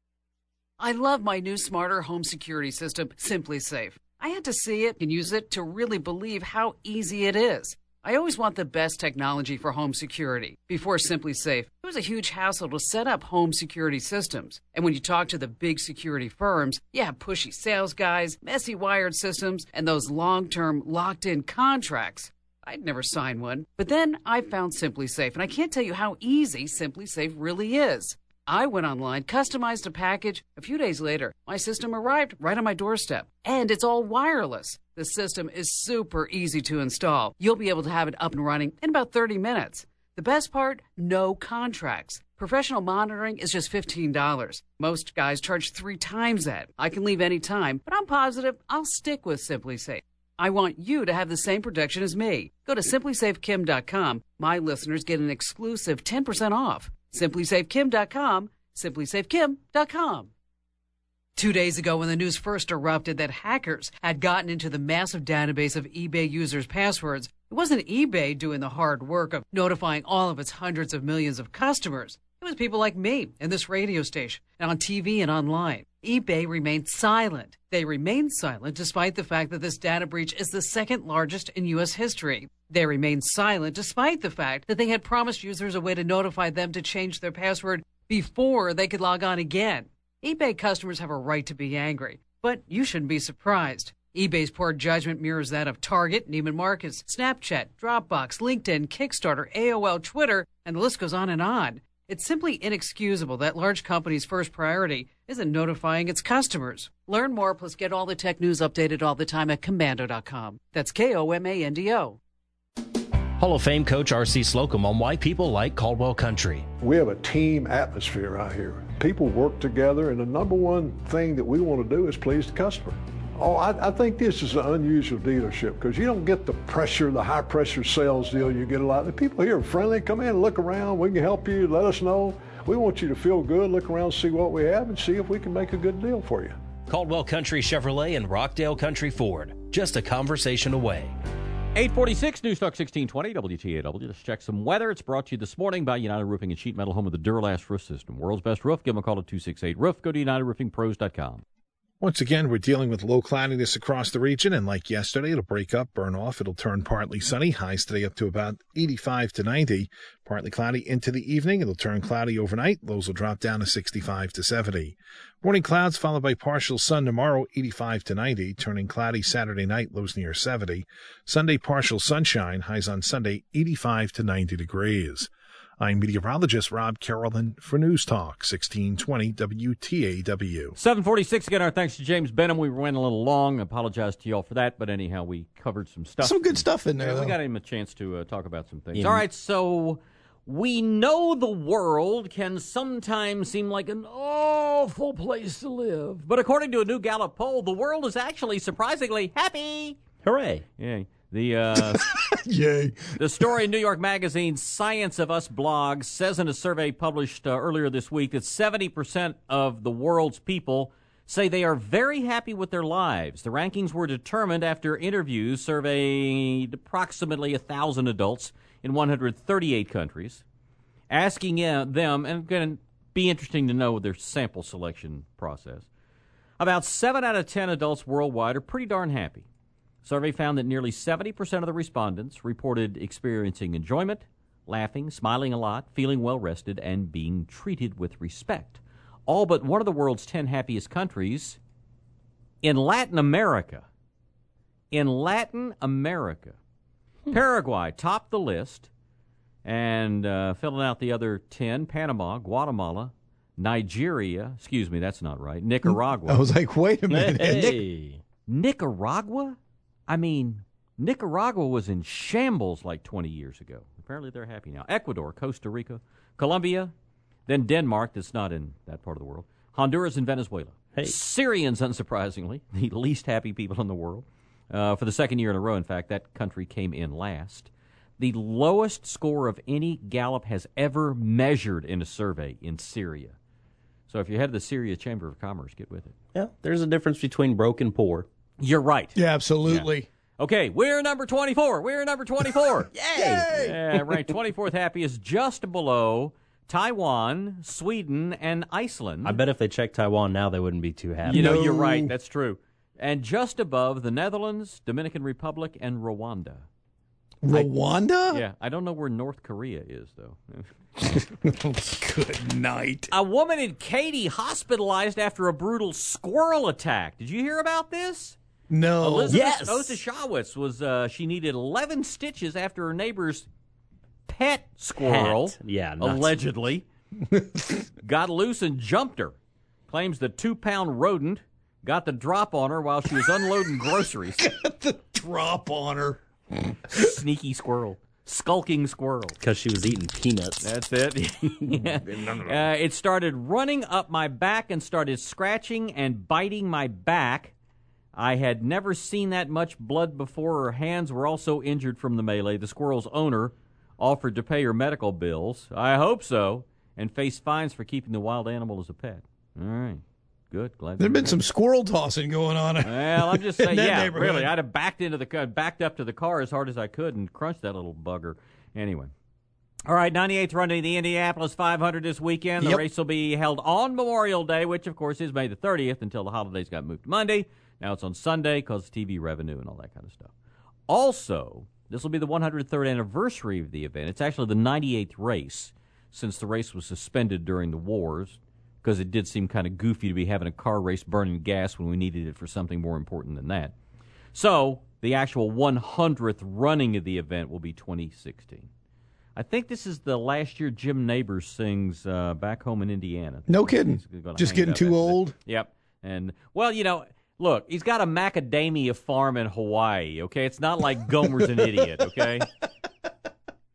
I love my new smarter home security system, SimpliSafe. I had to see it and use it to really believe how easy it is. I always want the best technology for home security. Before SimpliSafe, it was a huge hassle to set up home security systems. And when you talk to the big security firms, you have pushy sales guys, messy wired systems, and those long-term locked-in contracts. I'd never sign one. But then I found SimpliSafe, and I can't tell you how easy SimpliSafe really is. I went online, customized a package. A few days later, my system arrived right on my doorstep. And it's all wireless. The system is super easy to install. You'll be able to have it up and running in about thirty minutes. The best part, no contracts. Professional monitoring is just fifteen dollars. Most guys charge three times that. I can leave any time, but I'm positive I'll stick with SimpliSafe. I want you to have the same protection as me. Go to Simply Safe Kim dot com. My listeners get an exclusive ten percent off. Simply Safe Kim dot com. Simply Safe Kim dot com. Two days ago, when the news first erupted that hackers had gotten into the massive database of eBay users' passwords, it wasn't eBay doing the hard work of notifying all of its hundreds of millions of customers. It was people like me and this radio station and on T V and online. eBay remained silent. They remained silent despite the fact that this data breach is the second largest in U S history. They remained silent despite the fact that they had promised users a way to notify them to change their password before they could log on again. eBay customers have a right to be angry, but you shouldn't be surprised. eBay's poor judgment mirrors that of Target, Neiman Marcus, Snapchat, Dropbox, LinkedIn, Kickstarter, A O L, Twitter, and the list goes on and on. It's simply inexcusable that large companies' first priority isn't notifying its customers. Learn more, plus get all the tech news updated all the time at Komando dot com. That's K O M A N D O. Hall of Fame coach R C Slocum on why people like Caldwell Country. We have a team atmosphere out here. People work together, and the number one thing that we want to do is please the customer. Oh, I, I think this is an unusual dealership because you don't get the pressure, the high pressure sales deal you get a lot. The people here are friendly. Come in, look around. We can help you. Let us know. We want you to feel good. Look around, see what we have, and see if we can make a good deal for you. Caldwell Country Chevrolet and Rockdale Country Ford. Just a conversation away. eight forty-six, News Talk sixteen twenty, W T A W. Let's check some weather. It's brought to you this morning by United Roofing and Sheet Metal, home of the Duralast Roof System. World's best roof. Give them a call at two six eight, roof. Go to united roofing pros dot com. Once again, we're dealing with low cloudiness across the region, and like yesterday, it'll break up, burn off. It'll turn partly sunny. Highs today up to about eighty-five to ninety. Partly cloudy into the evening. It'll turn cloudy overnight. Lows will drop down to sixty-five to seventy. Morning clouds followed by partial sun tomorrow, eighty-five to ninety. Turning cloudy Saturday night, lows near seventy. Sunday, partial sunshine. Highs on Sunday, eighty-five to ninety degrees. I'm meteorologist Rob Carolyn for News Talk sixteen twenty W T A W. seven forty-six, again, our thanks to James Benham. We went a little long. Apologize to y'all for that, but anyhow, we covered some stuff. Some good stuff in there, Yeah, though. we got him a chance to uh, talk about some things. Yeah. All right, so we know the world can sometimes seem like an awful place to live. But according to a new Gallup poll, the world is actually surprisingly happy. Hooray. Yay. The uh, Yay. The story in New York Magazine's Science of Us blog says in a survey published uh, earlier this week that seventy percent of the world's people say they are very happy with their lives. The rankings were determined after interviews surveyed approximately one thousand adults in one hundred thirty-eight countries, asking uh, them, and it's going to be interesting to know their sample selection process, about seven out of ten adults worldwide are pretty darn happy. Survey found that nearly seventy percent of the respondents reported experiencing enjoyment, laughing, smiling a lot, feeling well-rested, and being treated with respect. All but one of the world's ten happiest countries in Latin America. In Latin America. Hmm. Paraguay topped the list, and uh, filling out the other ten, Panama, Guatemala, Nigeria, excuse me, that's not right, Nicaragua. I was like, wait a minute. Hey. Nic- Nicaragua? I mean, Nicaragua was in shambles like twenty years ago. Apparently they're happy now. Ecuador, Costa Rica, Colombia, then Denmark, that's not in that part of the world, Honduras, and Venezuela. Hey. Syrians, unsurprisingly, the least happy people in the world. Uh, for the second year in a row, in fact, that country came in last. The lowest score of any Gallup has ever measured in a survey in Syria. So if you're head of the Syria Chamber of Commerce, get with it. Yeah, there's a difference between broke and poor. You're right. Yeah, absolutely. Yeah. Okay, we're number twenty-four. We're number twenty-four. Yay! Yeah, ranked twenty-fourth happiest, just below Taiwan, Sweden, and Iceland. I bet if they checked Taiwan now, they wouldn't be too happy. You know, No. you're right. That's true. And just above the Netherlands, Dominican Republic, and Rwanda. Rwanda? I, yeah, I don't know where North Korea is, though. Good night. A woman in Katy hospitalized after a brutal squirrel attack. Did you hear about this? No. Elizabeth Yes. Otashawitz was, uh, she needed eleven stitches after her neighbor's pet squirrel, Pet. Yeah, nuts. allegedly, got loose and jumped her. Claims the two-pound rodent got the drop on her while she was unloading groceries. Got the drop on her. Sneaky squirrel. Skulking squirrel. Because she was eating peanuts. That's it. Yeah. uh, it started running up my back and started scratching and biting my back. I had never seen that much blood before. Her hands were also injured from the melee. The squirrel's owner offered to pay her medical bills. I hope so. And faced fines for keeping the wild animal as a pet. All right. Good. Glad. There's been some squirrel tossing going on. Well, I'm just saying, in that yeah, neighborhood. really. I'd have backed into the car, backed up to the car as hard as I could and crunched that little bugger. Anyway. All right, ninety-eighth running the Indianapolis five hundred this weekend. The Yep. race will be held on Memorial Day, which, of course, is May the thirtieth until the holidays got moved to Monday. Now it's on Sunday because of T V revenue and all that kind of stuff. Also, this will be the one hundred third anniversary of the event. It's actually the ninety-eighth race since the race was suspended during the wars because it did seem kind of goofy to be having a car race burning gas when we needed it for something more important than that. So the actual one hundredth running of the event will be twenty sixteen. I think this is the last year Jim Neighbors sings uh, back home in Indiana. No kidding. He's gonna Just hang it getting up too after that. old. Yep. And, well, you know, look, he's got a macadamia farm in Hawaii, okay? It's not like Gomer's an idiot, okay?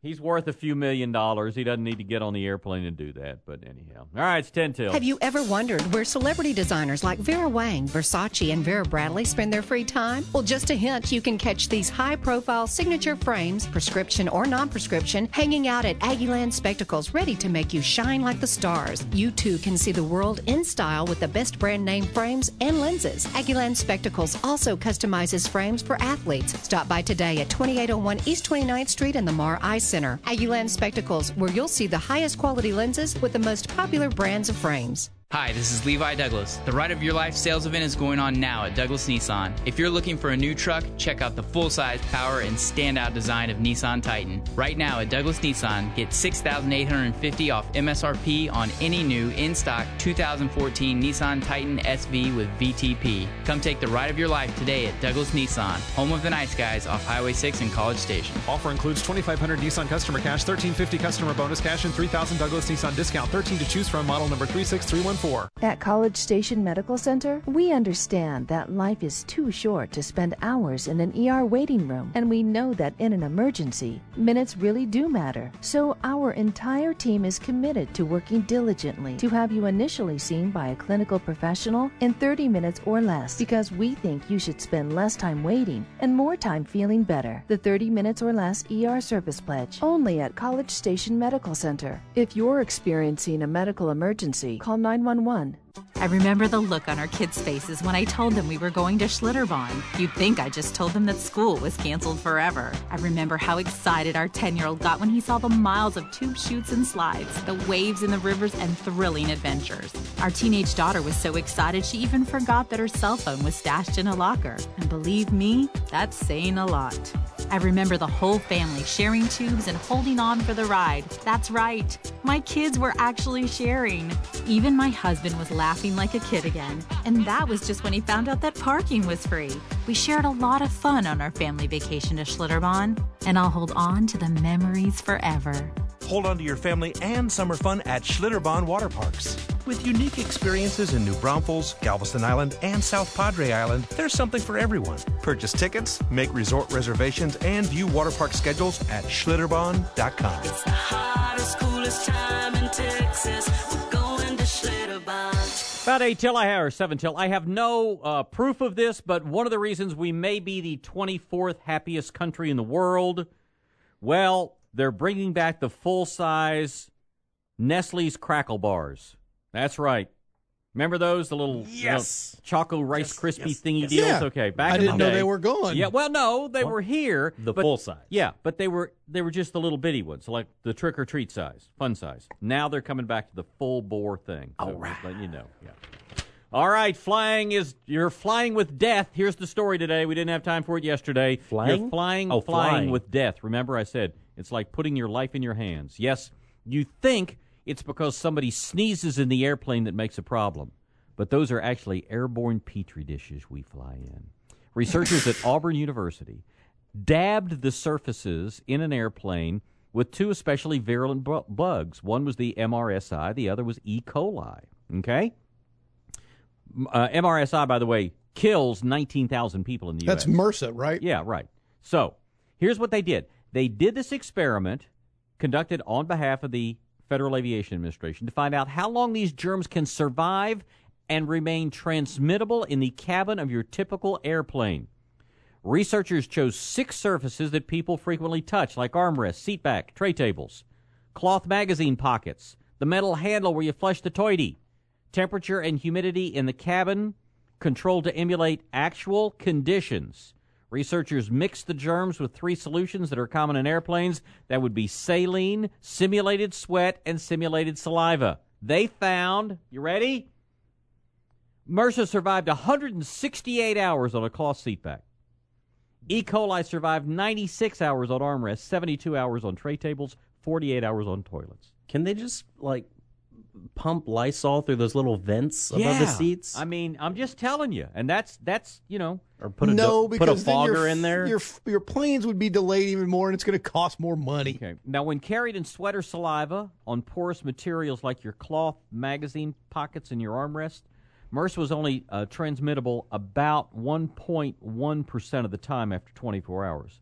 He's worth a few million dollars. He doesn't need to get on the airplane and do that. But anyhow. All right, it's ten till. Have you ever wondered where celebrity designers like Vera Wang, Versace, and Vera Bradley spend their free time? Well, just a hint, you can catch these high-profile signature frames, prescription or non-prescription, hanging out at Aggieland Spectacles, ready to make you shine like the stars. You, too, can see the world in style with the best brand name frames and lenses. Aggieland Spectacles also customizes frames for athletes. Stop by today at twenty-eight oh one East twenty-ninth Street in the Mar Eye Center. Aggieland Spectacles, where you'll see the highest quality lenses with the most popular brands of frames. Hi, this is Levi Douglas. The Ride of Your Life sales event is going on now at Douglas Nissan. If you're looking for a new truck, check out the full-size power and standout design of Nissan Titan. Right now at Douglas Nissan, get six thousand eight hundred fifty dollars off M S R P on any new in-stock two thousand fourteen Nissan Titan S V with V T P. Come take the Ride of Your Life today at Douglas Nissan, home of the nice guys off Highway six in College Station. Offer includes twenty-five hundred Nissan customer cash, thirteen fifty customer bonus cash, and three thousand Douglas Nissan discount. thirteen to choose from, model number three six three one four. At College Station Medical Center, we understand that life is too short to spend hours in an E R waiting room, and we know that in an emergency, minutes really do matter. So our entire team is committed to working diligently to have you initially seen by a clinical professional in thirty minutes or less, because we think you should spend less time waiting and more time feeling better. The thirty minutes or less E R service pledge, only at College Station Medical Center. If you're experiencing a medical emergency, call nine one one. I remember the look on our kids' faces when I told them we were going to Schlitterbahn. You'd think I just told them that school was canceled forever. I remember how excited our ten-year-old got when he saw the miles of tube chutes and slides, the waves in the rivers, and thrilling adventures. Our teenage daughter was so excited she even forgot that her cell phone was stashed in a locker. And believe me, that's saying a lot. I remember the whole family sharing tubes and holding on for the ride. That's right. My kids were actually sharing. Even my husband was laughing like a kid again. And that was just when he found out that parking was free. We shared a lot of fun on our family vacation to Schlitterbahn. And I'll hold on to the memories forever. Hold on to your family and summer fun at Schlitterbahn Water Parks. With unique experiences in New Braunfels, Galveston Island, and South Padre Island, there's something for everyone. Purchase tickets, make resort reservations, and view water park schedules at Schlitterbahn dot com. It's the hottest, coolest time in Texas. We're going to Schlitterbahn. About eight till I have, or seven till. I have no uh, proof of this, but one of the reasons we may be the twenty-fourth happiest country in the world, well, they're bringing back the full-size Nestle's Crackle Bars. That's right. Remember those? The little, yes. little Choco Rice yes, Krispie yes, thingy yes. deals? Yeah. Okay, back I in didn't the know day. they were gone. Yeah, well, no, they What? were here. The but, full size. Yeah, but they were they were just the little bitty ones, like the trick-or-treat size, fun size. Now they're coming back to the full-bore thing. So All right. just letting you know. Yeah. All right, flying is, you're flying with death. Here's the story today. We didn't have time for it yesterday. Flying? You're flying, Oh, flying flying. with death. Remember I said it's like putting your life in your hands. Yes, you think it's because somebody sneezes in the airplane that makes a problem. But those are actually airborne Petri dishes we fly in. Researchers at Auburn University dabbed the surfaces in an airplane with two especially virulent bu- bugs. One was the M R S I, the other was E. coli. Okay? Uh, M R S I, by the way, kills nineteen thousand people in the U S. That's MRSA, right? Yeah, right. So, here's what they did. They did this experiment conducted on behalf of the Federal Aviation Administration to find out how long these germs can survive and remain transmittable in the cabin of your typical airplane. Researchers chose six surfaces that people frequently touch, like armrests, seatback, tray tables, cloth magazine pockets, the metal handle where you flush the toity, temperature and humidity in the cabin, controlled to emulate actual conditions. Researchers mixed the germs with three solutions that are common in airplanes. That would be saline, simulated sweat, and simulated saliva. They found, you ready? MRSA survived one hundred sixty-eight hours on a cloth seatback. E. coli survived ninety-six hours on armrests, seventy-two hours on tray tables, forty-eight hours on toilets. Can they just, like, pump Lysol through those little vents above yeah. the seats? I mean, I'm just telling you. And that's, that's you know. Or put a, no, do- put a because then fogger your, in there? Your, your planes would be delayed even more, and it's going to cost more money. Okay. Now, when carried in sweat or saliva on porous materials like your cloth magazine pockets and your armrest, MRSA was only uh, transmittable about one point one percent of the time after twenty-four hours.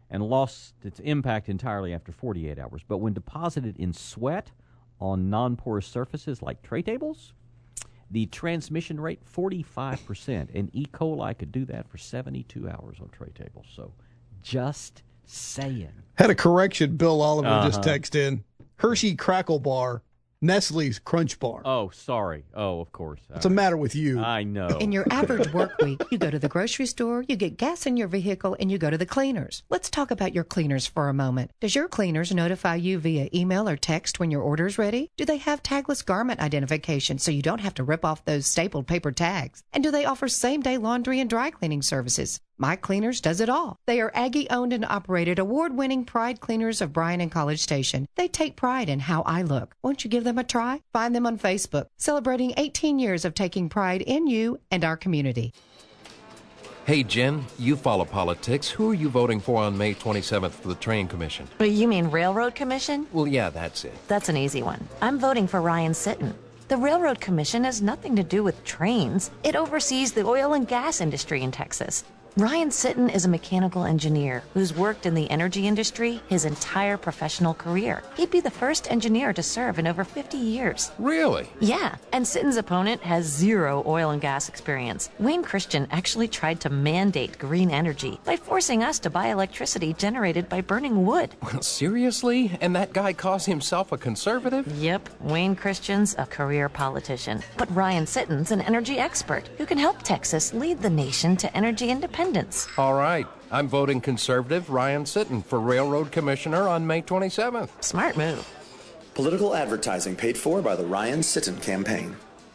and lost its impact entirely after forty-eight hours. But when deposited in sweat on non-porous surfaces like tray tables, the transmission rate, forty-five percent. And E. coli could do that for seventy-two hours on tray tables. So just saying. Had a correction. Bill Oliver Uh-huh. just texted in. Hershey Crackle Bar, Nestle's Crunch Bar. Oh, sorry. Oh, of course. What's the matter with you? I know. In your average work week, you go to the grocery store, you get gas in your vehicle, and you go to the cleaners. Let's talk about your cleaners for a moment. Does your cleaners notify you via email or text when your order's ready? Do they have tagless garment identification so you don't have to rip off those stapled paper tags? And do they offer same-day laundry and dry cleaning services? My Cleaners does it all. They are Aggie-owned and operated, award-winning Pride Cleaners of Bryan and College Station. They take pride in how I look. Won't you give them a try? Find them on Facebook, celebrating eighteen years of taking pride in you and our community. Hey, Jen, you follow politics. Who are you voting for on May twenty-seventh for the Train Commission? You mean Railroad Commission? Well, yeah, that's it. That's an easy one. I'm voting for Ryan Sitton. The Railroad Commission has nothing to do with trains. It oversees the oil and gas industry in Texas. Ryan Sitton is a mechanical engineer who's worked in the energy industry his entire professional career. He'd be the first engineer to serve in over fifty years. Really? Yeah, and Sitton's opponent has zero oil and gas experience. Wayne Christian actually tried to mandate green energy by forcing us to buy electricity generated by burning wood. Well, seriously? And that guy calls himself a conservative? Yep, Wayne Christian's a career politician. But Ryan Sitton's an energy expert who can help Texas lead the nation to energy independence. All right. I'm voting conservative Ryan Sitton for Railroad Commissioner on May twenty-seventh. Smart move. Political advertising paid for by the Ryan Sitton campaign.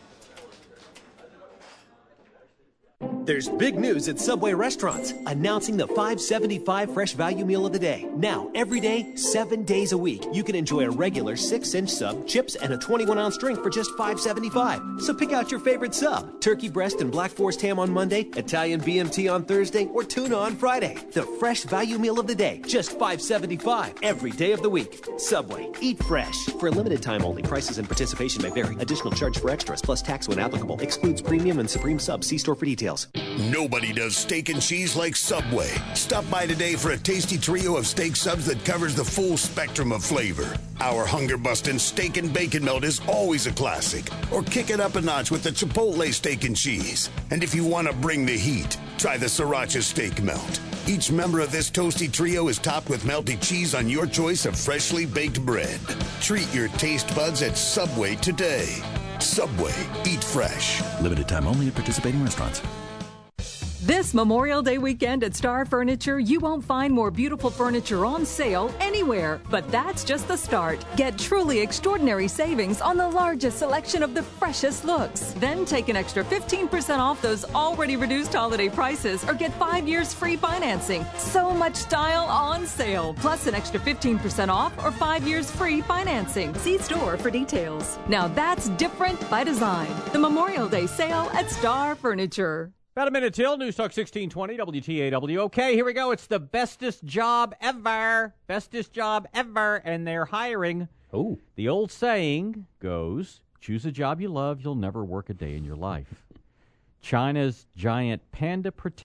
There's big news at Subway restaurants, announcing the five seventy-five fresh value meal of the day. Now, every day, seven days a week, you can enjoy a regular six-inch sub, chips, and a twenty-one ounce drink for just five seventy-five. So pick out your favorite sub: turkey breast and black forest ham on Monday, Italian B M T on Thursday, or tuna on Friday. The fresh value meal of the day, just five seventy-five every day of the week. Subway, eat fresh. For a limited time only, prices and participation may vary. Additional charge for extras plus tax when applicable. Excludes premium and supreme subs. See store for details. Nobody does steak and cheese like Subway. Stop by today for a tasty trio of steak subs that covers the full spectrum of flavor. Our hunger-busting steak and bacon melt is always a classic. Or kick it up a notch with the Chipotle steak and cheese. And if you want to bring the heat, try the Sriracha steak melt. Each member of this toasty trio is topped with melty cheese on your choice of freshly baked bread. Treat your taste buds at Subway today. Subway, eat fresh. Limited time only at participating restaurants. This Memorial Day weekend at Star Furniture, you won't find more beautiful furniture on sale anywhere. But that's just the start. Get truly extraordinary savings on the largest selection of the freshest looks. Then take an extra fifteen percent off those already reduced holiday prices or get five years free financing. So much style on sale, plus an extra fifteen percent off or five years free financing. See store for details. Now that's different by design. The Memorial Day sale at Star Furniture. About a minute till, News Talk sixteen twenty, W T A W. Okay, here we go. It's the bestest job ever. Bestest job ever. And they're hiring. Oh. The old saying goes, choose a job you love, you'll never work a day in your life. China's giant panda protector